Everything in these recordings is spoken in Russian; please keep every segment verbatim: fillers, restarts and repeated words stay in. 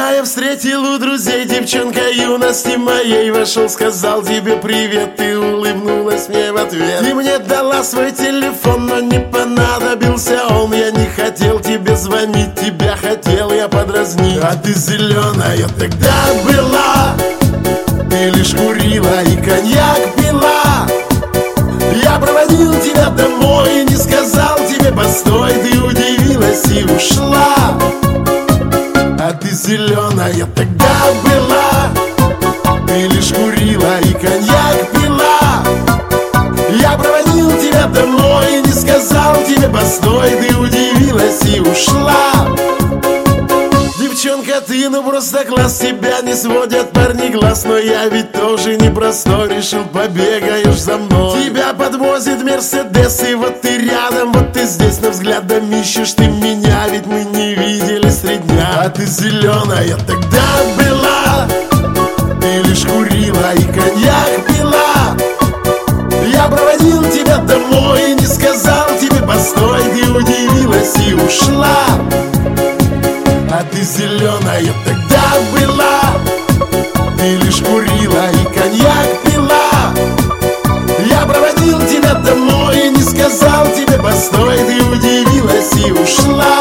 Когда я встретил у друзей девчонка юности моей, вошел, сказал тебе привет, ты улыбнулась мне в ответ. Ты мне дала свой телефон, но не понадобился он. Я не хотел тебе звонить, тебя хотел я подразнить. А ты зеленая тогда была, ты лишь курила и коньяк пила. Я проводил тебя домой и не сказал тебе постой. Ты удивилась и ушла. А ты зеленая тогда была, ты лишь курила и коньяк пила. Я проводил тебя домой и не сказал тебе постой. Ты удивилась и ушла. Девчонка, ты ну просто класс, тебя не сводят парни глаз. Но я ведь тоже непростой, решил побегаешь за мной. Тебя подвозит Мерседес, и вот ты рядом, вот ты здесь. Но взглядом ищешь ты меня, ведь мы не виделись три дня. А ты зеленая тогда была, ты лишь курила и коньяк пила. Я проводил тебя домой и не сказал тебе постой. Ты удивилась и ушла. А ты зеленая тогда была, ты лишь курила и коньяк пила. Я проводил тебя домой и не сказал тебе постой. Ты удивилась и ушла.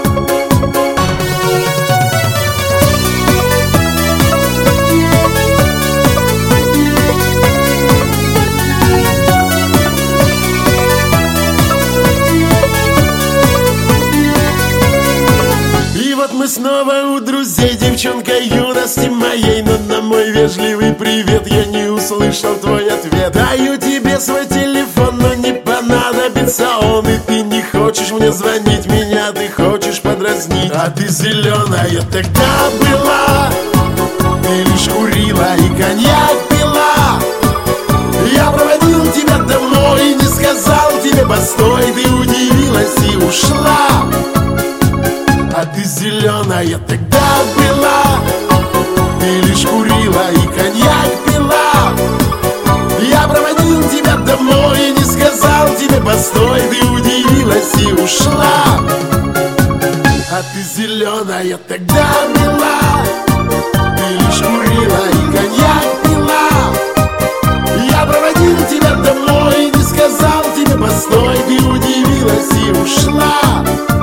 Мы снова у друзей, девчонка юности моей. Но на мой вежливый привет я не услышал твой ответ. Даю тебе свой телефон, но не понадобится он. И ты не хочешь мне звонить, меня ты хочешь подразнить. А ты зеленая тогда была, ты лишь курила и коньяк пила. Я проводил тебя домой и не сказал тебе постой. Ты удивилась и ушла. А ты зеленая тогда была, ты лишь курила и коньяк пила. Я проводил тебя домой и не сказал тебе постой. Ты удивилась и ушла. А ты зеленая тогда была, ты лишь курила и коньяк пила. Я проводил тебя домой и не сказал тебе постой. Ты удивилась и ушла.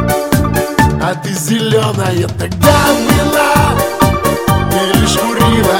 А ты зеленая тогда была, ты лишь курила